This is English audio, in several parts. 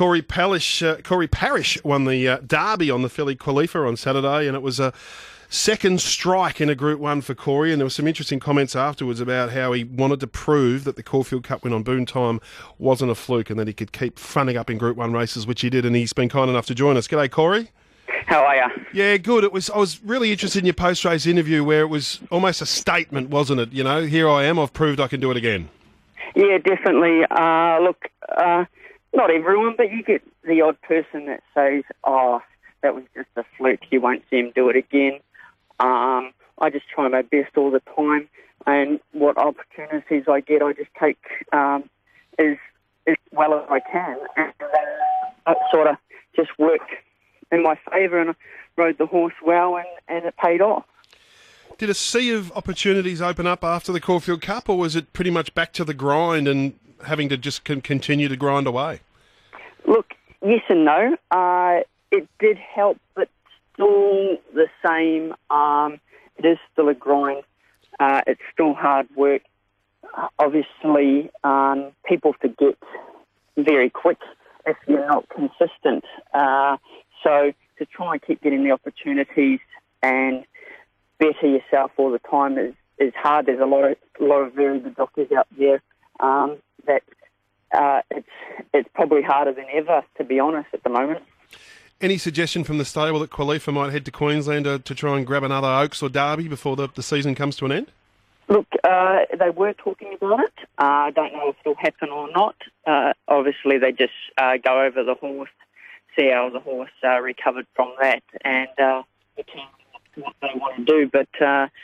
Corey Parrish won the Derby on the Philly Qualifier on Saturday, and it was a second strike in a Group 1 for Corey, and there were some interesting comments afterwards about how he wanted to prove that the Caulfield Cup win on Boone Time wasn't a fluke and that he could keep fronting up in Group 1 races, which he did, and he's been kind enough to join us. G'day, Corey. How are you? Yeah, good. I was really interested in your post-race interview where it was almost a statement, wasn't it? You know, here I am, I've proved I can do it again. Yeah, definitely. Look, not everyone, but you get the odd person that says, oh, that was just a fluke, you won't see him do it again. I just try my best all the time, and what opportunities I get, I just take as well as I can, and it sort of just worked in my favour, and I rode the horse well, and it paid off. Did a sea of opportunities open up after the Caulfield Cup, or was it pretty much back to the grind and having to just continue to grind away? Look, yes and no. It did help, but still the same. It is still a grind. It's still hard work. Obviously, people forget very quick if you're not consistent. So to try and keep getting the opportunities and better yourself all the time is hard. There's a lot of very good doctors out there that it's probably harder than ever, to be honest, at the moment. Any suggestion from the stable that Qualifa might head to Queensland to try and grab another Oaks or Derby before the season comes to an end? Look, they were talking about it. I don't know if it'll happen or not. Obviously, they just go over the horse, see how the horse recovered from that, and determine what they want to do. But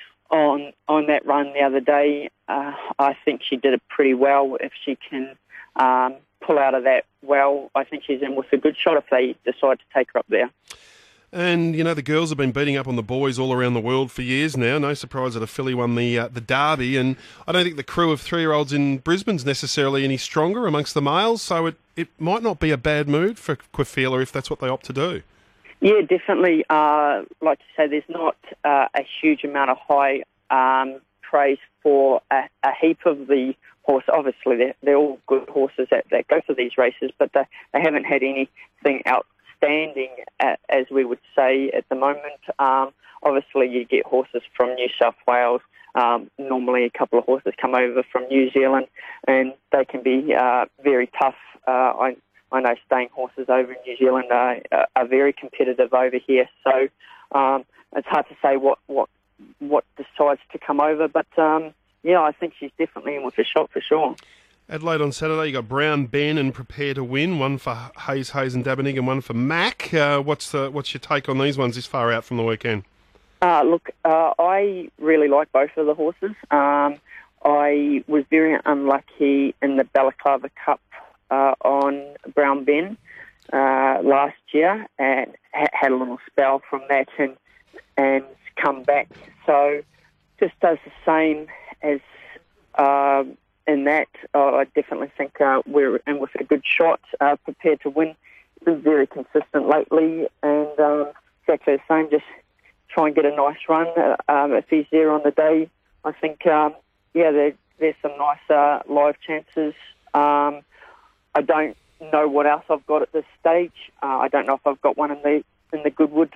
on that run the other day, I think she did it pretty well. If she can pull out of that well, I think she's in with a good shot if they decide to take her up there. And, you know, the girls have been beating up on the boys all around the world for years now. No surprise that a filly won the Derby. And I don't think the crew of 3-year-olds in Brisbane's necessarily any stronger amongst the males. So it might not be a bad move for Qualifa if that's what they opt to do. Yeah, definitely. Like you say, there's not a huge amount of high praise for a heap of the horses. Obviously, they're all good horses that go for these races, but they haven't had anything outstanding, as we would say at the moment. Obviously, you get horses from New South Wales. Normally, a couple of horses come over from New Zealand, and they can be very tough. I know staying horses over in New Zealand are very competitive over here, so it's hard to say what decides to come over, but yeah, I think she's definitely in with a shot for sure. Adelaide on Saturday, you got Brown Ben and Prepare to Win, one for Hayes and Dabenig and one for Mac. What's your take on these ones this far out from the weekend? Look, I really like both of the horses. I was very unlucky in the Balaclava Cup on Brown Ben last year, and had a little spell from that and come back. So just does the same as in that. I definitely think we're in with a good shot. Prepared to Win. Been very consistent lately, and exactly the same. Just try and get a nice run. If he's there on the day, I think there's some nice live chances. I don't know what else I've got at this stage. I don't know if I've got one in the Goodwood.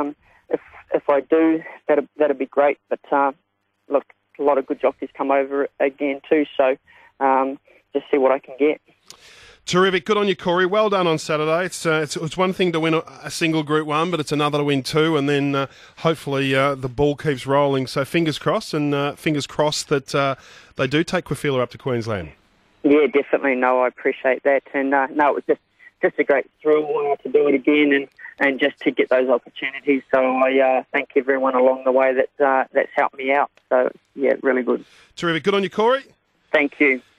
If I do, that'd be great. But look, a lot of good jockeys come over again too. So just see what I can get. Terrific. Good on you, Corey. Well done on Saturday. It's one thing to win a single Group 1, but it's another to win two, and then hopefully the ball keeps rolling. So fingers crossed, and fingers crossed that they do take Qualifa up to Queensland. Yeah, definitely. No, I appreciate that. And no, it was just a great thrill to do it again and just to get those opportunities. So I thank everyone along the way that's helped me out. So, yeah, really good. Terrific. Good on you, Corey. Thank you.